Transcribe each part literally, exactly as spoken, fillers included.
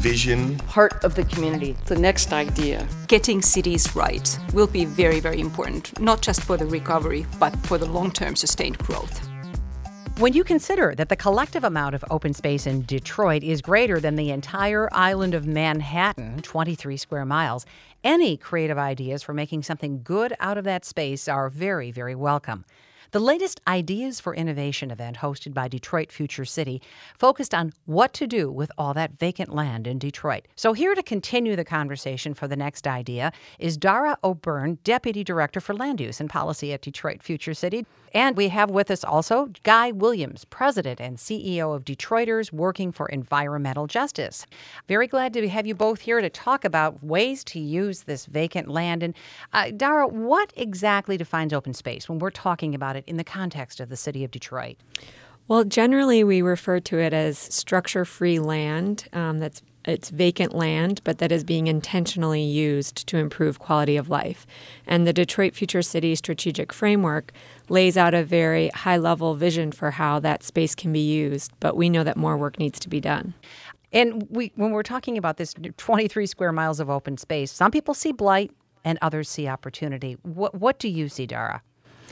vision. Heart of the community, the next idea. Getting cities right will be very, very important, not just for the recovery, but for the long-term sustained growth. When you consider that the collective amount of open space in Detroit is greater than the entire island of Manhattan, twenty-three square miles, any creative ideas for making something good out of that space are very, very welcome. The latest Ideas for Innovation event hosted by Detroit Future City focused on what to do with all that vacant land in Detroit. So here to continue the conversation for the next idea is Dara O'Byrne, Deputy Director for Land Use and Policy at Detroit Future City. And we have with us also Guy Williams, President and C E O of Detroiters Working for Environmental Justice. Very glad to have you both here to talk about ways to use this vacant land. And uh, Dara, what exactly defines open space when we're talking about it in the context of the city of Detroit? Well, generally we refer to it as structure-free land um, that's it's vacant land, but that is being intentionally used to improve quality of life. And the Detroit Future City Strategic Framework lays out a very high-level vision for how that space can be used, but we know that more work needs to be done. And we, when we're talking about this twenty-three square miles of open space, some people see blight and others see opportunity. What, what do you see, Dara?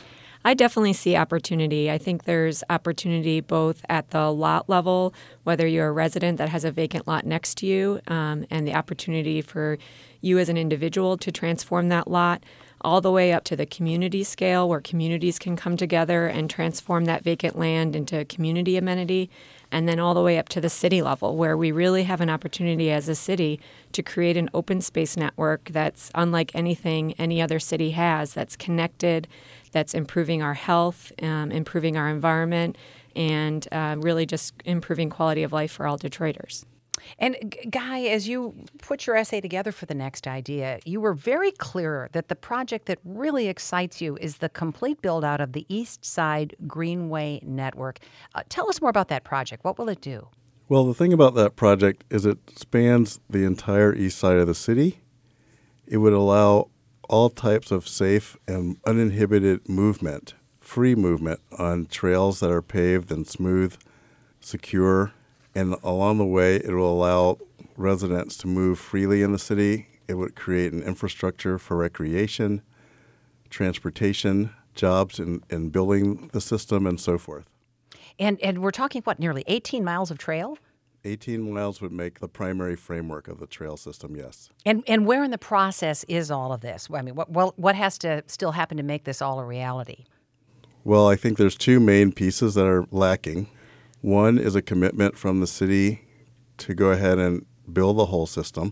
I definitely see opportunity. I think there's opportunity both at the lot level, whether you're a resident that has a vacant lot next to you, um, and the opportunity for you as an individual to transform that lot, all the way up to the community scale where communities can come together and transform that vacant land into community amenity, and then all the way up to the city level where we really have an opportunity as a city to create an open space network that's unlike anything any other city has, that's connected, that's improving our health, um, improving our environment, and uh, really just improving quality of life for all Detroiters. And Guy, as you put your essay together for the next idea, you were very clear that the project that really excites you is the complete build-out of the East Side Greenway Network. Uh, tell us more about that project. What will it do? Well, the thing about that project is it spans the entire east side of the city. It would allow all types of safe and uninhibited movement, free movement on trails that are paved and smooth, secure. And along the way, it will allow residents to move freely in the city. It would create an infrastructure for recreation, transportation, jobs in, in building the system, and so forth. And and we're talking, what, nearly eighteen miles of trail? eighteen miles would make the primary framework of the trail system, yes. And and where in the process is all of this? I mean, what well, what has to still happen to make this all a reality? Well, I think there's two main pieces that are lacking. One is a commitment from the city to go ahead and build the whole system.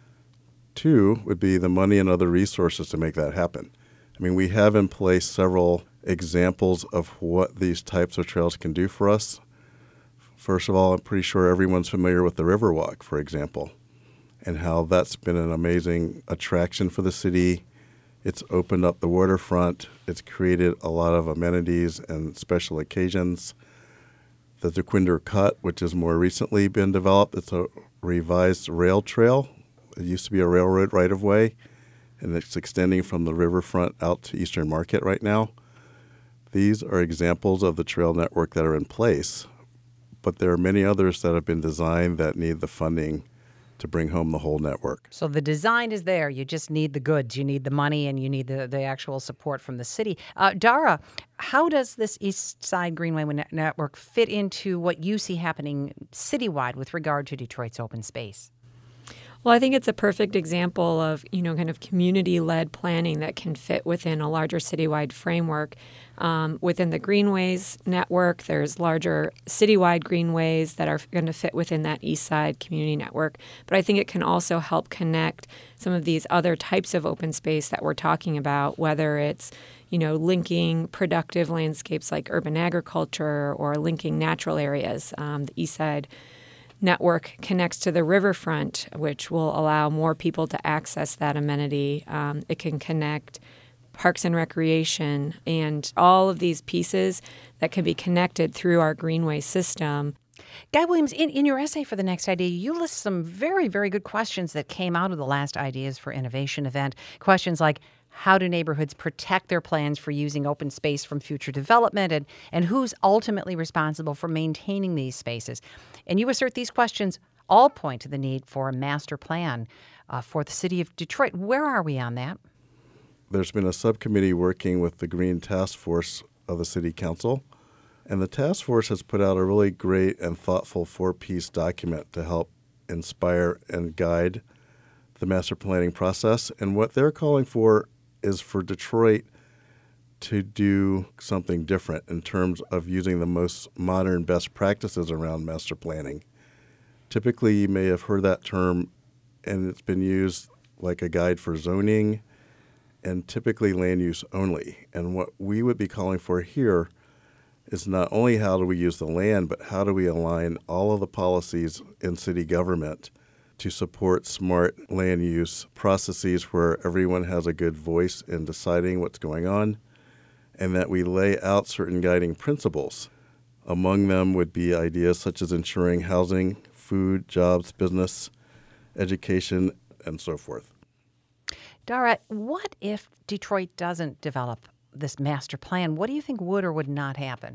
Two would be the money and other resources to make that happen. I mean, we have in place several examples of what these types of trails can do for us. First of all, I'm pretty sure everyone's familiar with the Riverwalk, for example, and how that's been an amazing attraction for the city. It's opened up the waterfront. It's created a lot of amenities and special occasions. The Dequindre Cut, which has more recently been developed, it's a revised rail trail. It used to be a railroad right-of-way, and it's extending from the riverfront out to Eastern Market right now. These are examples of the trail network that are in place, but there are many others that have been designed that need the funding to bring home the whole network. So the design is there. You just need the goods. You need the money, and you need the, the actual support from the city. Uh, Dara, how does this East Side Greenway Network fit into what you see happening citywide with regard to Detroit's open space? Well, I think it's a perfect example of, you know, kind of community-led planning that can fit within a larger citywide framework. Um, within the Greenways network, there's larger citywide greenways that are going to fit within that East Side community network. But I think it can also help connect some of these other types of open space that we're talking about, whether it's, you know, linking productive landscapes like urban agriculture or linking natural areas. Um, the East Side network connects to the riverfront, which will allow more people to access that amenity. Um, it can connect parks and recreation and all of these pieces that can be connected through our greenway system. Guy Williams, in, in your essay for the next idea, you list some very, very good questions that came out of the last Ideas for Innovation event. Questions like, how do neighborhoods protect their plans for using open space from future development, and, and who's ultimately responsible for maintaining these spaces? And you assert these questions all point to the need for a master plan uh, for the city of Detroit. Where are we on that? There's been a subcommittee working with the Green Task Force of the City Council, and the task force has put out a really great and thoughtful four-piece document to help inspire and guide the master planning process. And what they're calling for is for Detroit to do something different in terms of using the most modern best practices around master planning. Typically, you may have heard that term, and it's been used like a guide for zoning and typically land use only. And what we would be calling for here is not only how do we use the land, but how do we align all of the policies in city government to support smart land use processes where everyone has a good voice in deciding what's going on, and that we lay out certain guiding principles. Among them would be ideas such as ensuring housing, food, jobs, business, education, and so forth. Dara, what if Detroit doesn't develop this master plan? What do you think would or would not happen?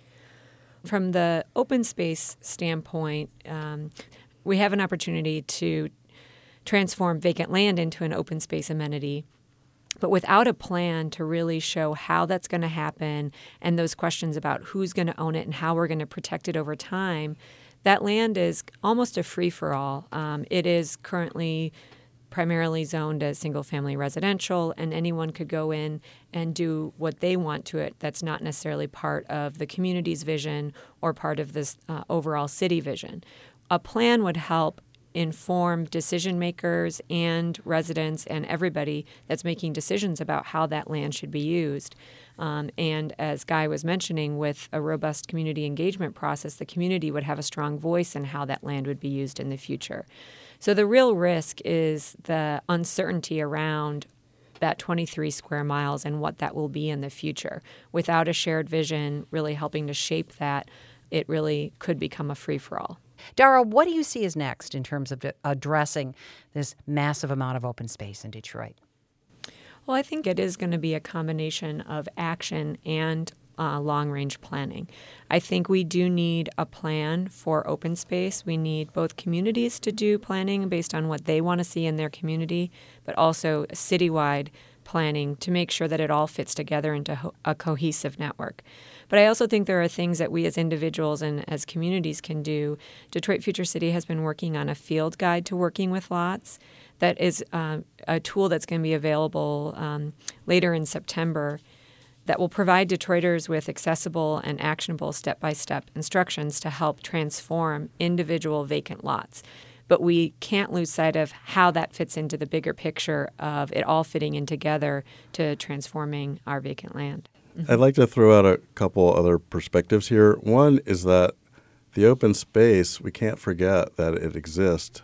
From the open space standpoint, um, we have an opportunity to transform vacant land into an open space amenity. But without a plan to really show how that's going to happen and those questions about who's going to own it and how we're going to protect it over time, that land is almost a free-for-all. Um, it is currently primarily zoned as single-family residential, and anyone could go in and do what they want to it that's not necessarily part of the community's vision or part of this uh, overall city vision. A plan would help inform decision makers and residents and everybody that's making decisions about how that land should be used. Um, and as Guy was mentioning, with a robust community engagement process, the community would have a strong voice in how that land would be used in the future. So the real risk is the uncertainty around that twenty-three square miles and what that will be in the future. Without a shared vision really helping to shape that, it really could become a free-for-all. Dara, what do you see as next in terms of addressing this massive amount of open space in Detroit? Well, I think it is going to be a combination of action and uh, long-range planning. I think we do need a plan for open space. We need both communities to do planning based on what they want to see in their community, but also citywide planning to make sure that it all fits together into ho- a cohesive network. But I also think there are things that we as individuals and as communities can do. Detroit Future City has been working on a field guide to working with lots that is uh, a tool that's going to be available um, later in September that will provide Detroiters with accessible and actionable step-by-step instructions to help transform individual vacant lots. But we can't lose sight of how that fits into the bigger picture of it all fitting in together to transforming our vacant land. Mm-hmm. I'd like to throw out a couple other perspectives here. One is that the open space, we can't forget that it exists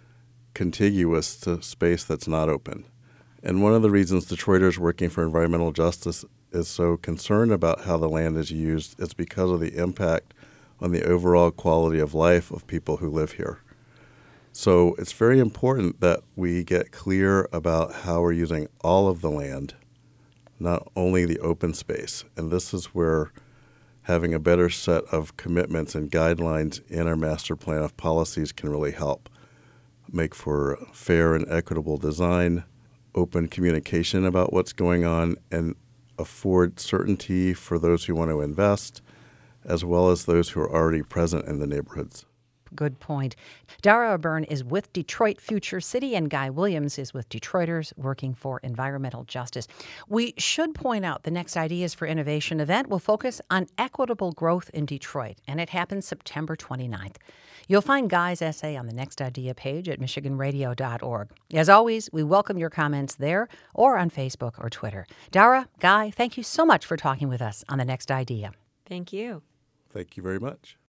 contiguous to space that's not open. And one of the reasons Detroiters working for environmental justice is so concerned about how the land is used is because of the impact on the overall quality of life of people who live here. So it's very important that we get clear about how we're using all of the land, not only the open space. And this is where having a better set of commitments and guidelines in our master plan of policies can really help make for fair and equitable design, open communication about what's going on, and afford certainty for those who want to invest, as well as those who are already present in the neighborhoods. Good point. Dara O'Byrne is with Detroit Future City, and Guy Williams is with Detroiters Working for Environmental Justice. We should point out the Next Ideas for Innovation event will focus on equitable growth in Detroit, and it happens September twenty-ninth. You'll find Guy's essay on the Next Idea page at michigan radio dot org. As always, we welcome your comments there or on Facebook or Twitter. Dara, Guy, thank you so much for talking with us on the Next Idea. Thank you. Thank you very much.